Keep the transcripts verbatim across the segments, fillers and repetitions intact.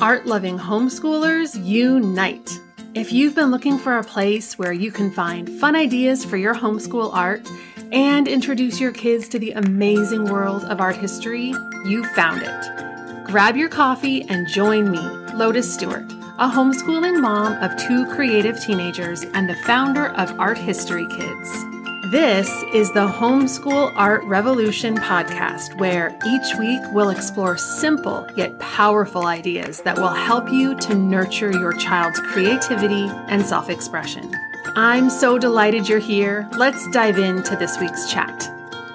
Art-loving homeschoolers, unite! If you've been looking for a place where you can find fun ideas for your homeschool art and introduce your kids to the amazing world of art history, you found it. Grab your coffee and join me, Lotus Stewart, a homeschooling mom of two creative teenagers and the founder of Art History Kids. This is the Homeschool Art Revolution podcast, where each week we'll explore simple yet powerful ideas that will help you to nurture your child's creativity and self-expression. I'm so delighted you're here. Let's dive into this week's chat.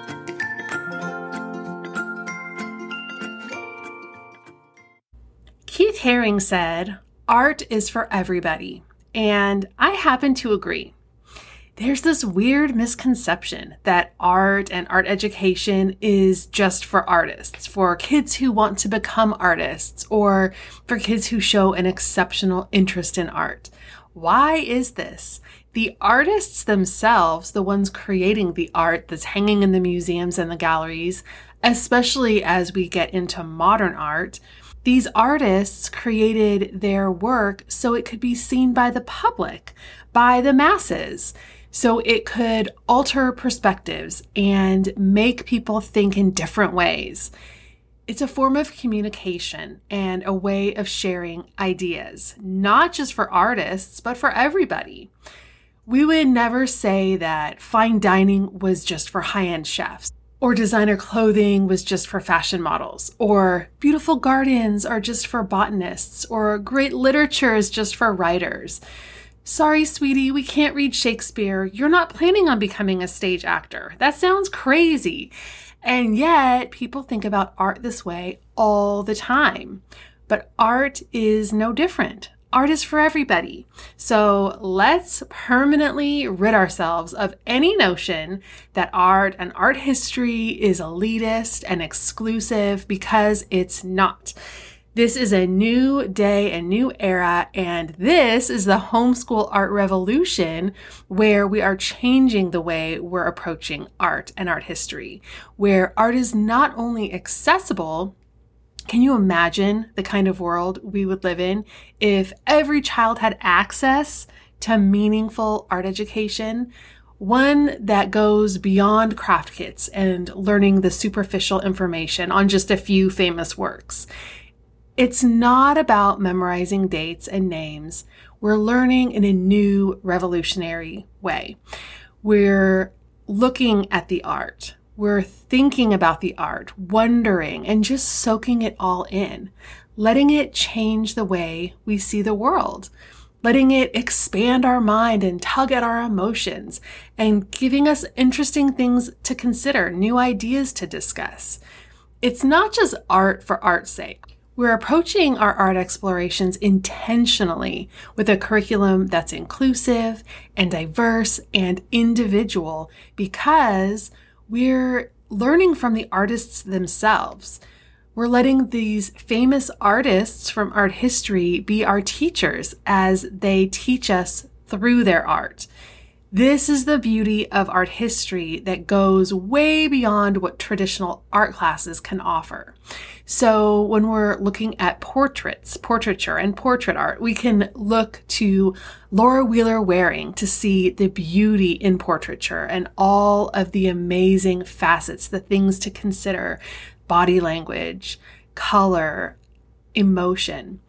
Keith Haring said, "Art is for everybody," and I happen to agree. There's this weird misconception that art and art education is just for artists, for kids who want to become artists, or for kids who show an exceptional interest in art. Why is this? The artists themselves, the ones creating the art that's hanging in the museums and the galleries, especially as we get into modern art, these artists created their work so it could be seen by the public, by the masses. So it could alter perspectives and make people think in different ways. It's a form of communication and a way of sharing ideas, not just for artists, but for everybody. We would never say that fine dining was just for high-end chefs, or designer clothing was just for fashion models, or beautiful gardens are just for botanists, or great literature is just for writers. Sorry, sweetie, we can't read Shakespeare. You're not planning on becoming a stage actor. That sounds crazy. And yet, people think about art this way all the time. But art is no different. Art is for everybody. So let's permanently rid ourselves of any notion that art and art history is elitist and exclusive, because it's not. This is a new day, a new era, and this is the Homeschool Art Revolution, where we are changing the way we're approaching art and art history, where art is not only accessible. Can you imagine the kind of world we would live in if every child had access to meaningful art education? One that goes beyond craft kits and learning the superficial information on just a few famous works. It's not about memorizing dates and names. We're learning in a new revolutionary way. We're looking at the art. We're thinking about the art, wondering, and just soaking it all in, letting it change the way we see the world, letting it expand our mind and tug at our emotions, and giving us interesting things to consider, new ideas to discuss. It's not just art for art's sake. We're approaching our art explorations intentionally with a curriculum that's inclusive and diverse and individual, because we're learning from the artists themselves. We're letting these famous artists from art history be our teachers as they teach us through their art. This is the beauty of art history that goes way beyond what traditional art classes can offer. So when we're looking at portraits, portraiture, and portrait art, we can look to Laura Wheeler Waring to see the beauty in portraiture and all of the amazing facets, the things to consider: body language, color, emotion.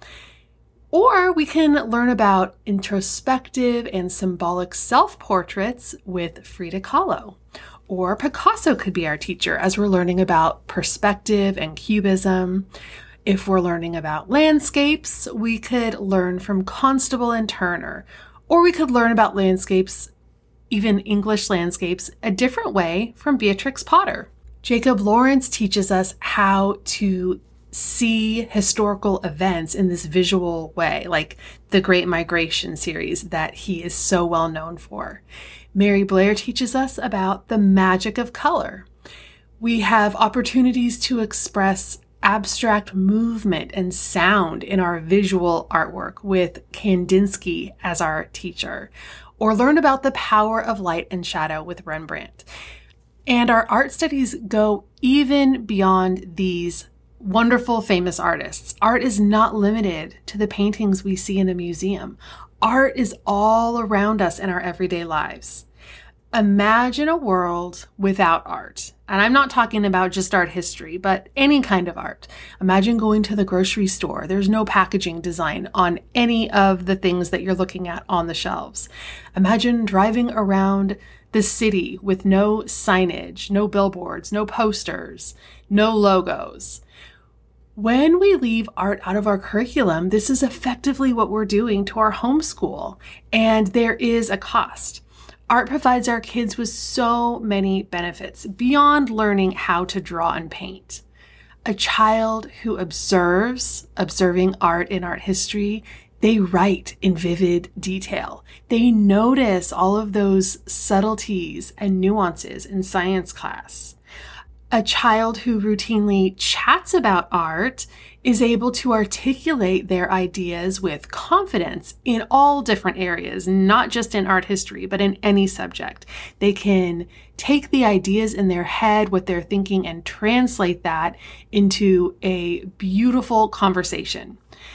Or we can learn about introspective and symbolic self-portraits with Frida Kahlo. Or Picasso could be our teacher as we're learning about perspective and cubism. If we're learning about landscapes, we could learn from Constable and Turner. Or we could learn about landscapes, even English landscapes, a different way from Beatrix Potter. Jacob Lawrence teaches us how to see historical events in this visual way, like the Great Migration series that he is so well known for. Mary Blair teaches us about the magic of color. We have opportunities to express abstract movement and sound in our visual artwork with Kandinsky as our teacher, or learn about the power of light and shadow with Rembrandt. And our art studies go even beyond these wonderful, famous artists. Art is not limited to the paintings we see in a museum. Art is all around us in our everyday lives. Imagine a world without art. And I'm not talking about just art history, but any kind of art. Imagine going to the grocery store. There's no packaging design on any of the things that you're looking at on the shelves. Imagine driving around the city with no signage, no billboards, no posters, no logos. When we leave art out of our curriculum, this is effectively what we're doing to our homeschool, and there is a cost. Art provides our kids with so many benefits beyond learning how to draw and paint. A child who observes, observing art in art history, they write in vivid detail. They notice all of those subtleties and nuances in science class. A child who routinely chats about art is able to articulate their ideas with confidence in all different areas, not just in art history, but in any subject. They can take the ideas in their head, what they're thinking, and translate that into a beautiful conversation.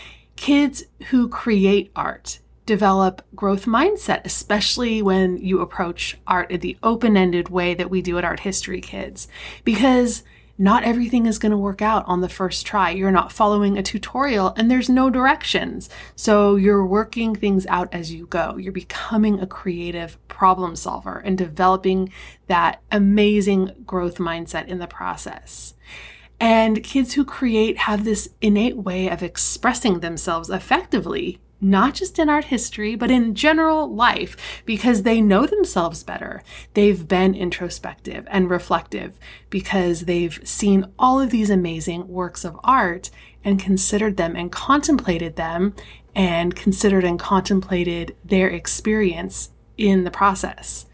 Kids who create art develop growth mindset, especially when you approach art in the open-ended way that we do at Art History Kids, because not everything is going to work out on the first try. You're not following a tutorial and there's no directions. So you're working things out as you go. You're becoming a creative problem solver and developing that amazing growth mindset in the process. And kids who create have this innate way of expressing themselves effectively, not just in art history, but in general life, because they know themselves better. They've been introspective and reflective because they've seen all of these amazing works of art and considered them and contemplated them and considered and contemplated their experience in the process.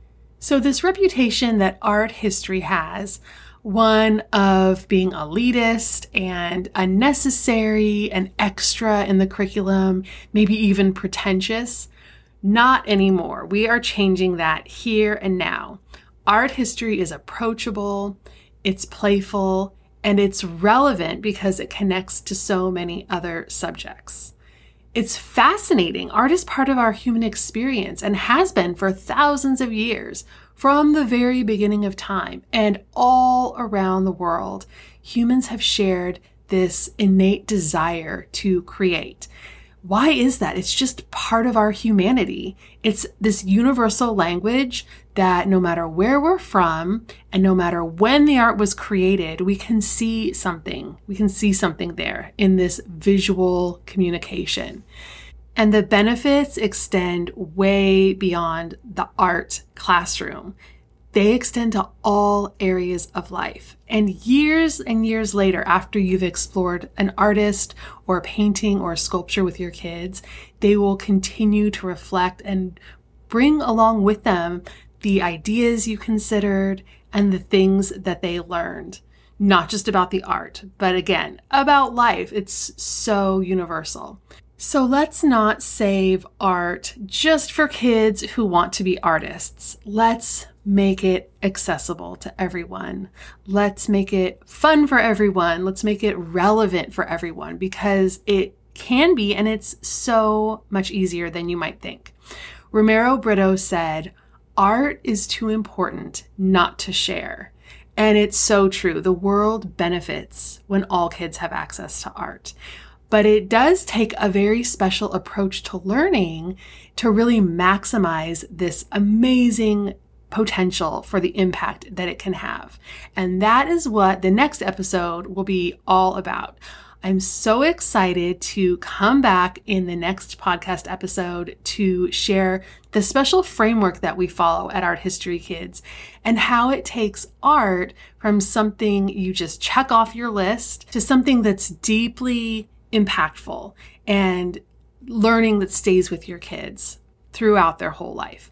So this reputation that art history has, one of being elitist and unnecessary and extra in the curriculum, maybe even pretentious. Not anymore. We are changing that here and now. Art history is approachable, it's playful, and it's relevant because it connects to so many other subjects. It's fascinating. Art is part of our human experience and has been for thousands of years. From the very beginning of time and all around the world, humans have shared this innate desire to create. Why is that? It's just part of our humanity. It's this universal language that no matter where we're from and no matter when the art was created, we can see something. We can see something there in this visual communication. And the benefits extend way beyond the art classroom. They extend to all areas of life. And years and years later, after you've explored an artist or a painting or a sculpture with your kids, they will continue to reflect and bring along with them the ideas you considered and the things that they learned. Not just about the art, but again, about life. It's so universal. So let's not save art just for kids who want to be artists. Let's make it accessible to everyone. Let's make it fun for everyone. Let's make it relevant for everyone because it can be, and it's so much easier than you might think. Romero Britto said, "Art is too important not to share." And it's so true. The world benefits when all kids have access to art. But it does take a very special approach to learning to really maximize this amazing potential for the impact that it can have. And that is what the next episode will be all about. I'm so excited to come back in the next podcast episode to share the special framework that we follow at Art History Kids and how it takes art from something you just check off your list to something that's deeply impactful and learning that stays with your kids throughout their whole life.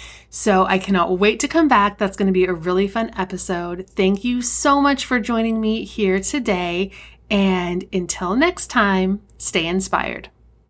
So I cannot wait to come back. That's going to be a really fun episode. Thank you so much for joining me here today. And until next time, stay inspired.